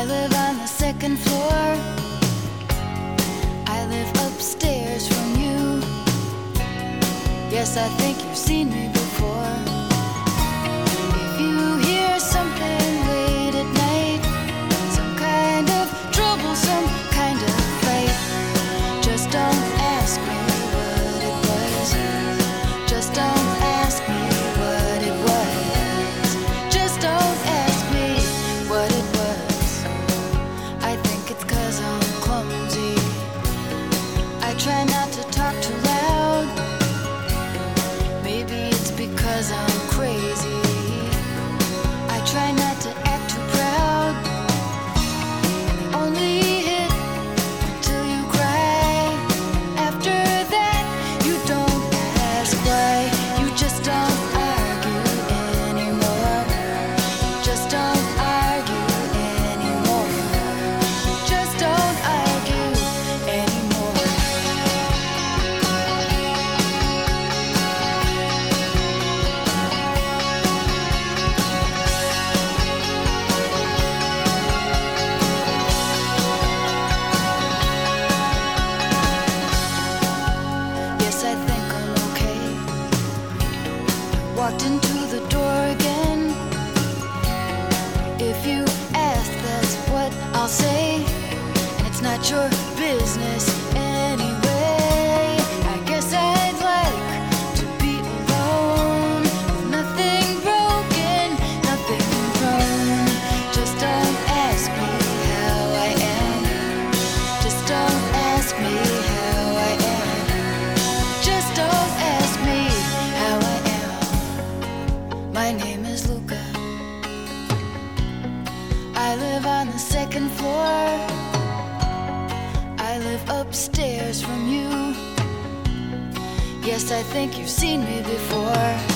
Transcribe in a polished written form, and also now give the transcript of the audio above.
I live on the second floor. I live upstairs from you. Yes, I think you've seen me before. If you hear something late at night, some kind of trouble, some kind of fight, just don't ask me what it was. Just don't ask me what it was. Just don't ask me what it was. I think it's 'cause I'm clumsy. I try not to talk too loud. Maybe it's because I'm crazy. I try not to act too proud. Only hit until you cry. After that, you don't ask why. You just don't argue anymore. Just don't argue anymore. Just don't argue anymore. Yes, I think I'm okay. Walked into the door again. If you ask, that's what I'll say. And it's not your business anyway. I guess I'd like to be alone. Nothing broken, nothing wrong. Just don't ask me how I am. Just don't ask me how I am. Just don't ask me how I am. My name is Luca. I live on the second floor. I live upstairs from you. Yes, I think you've seen me before.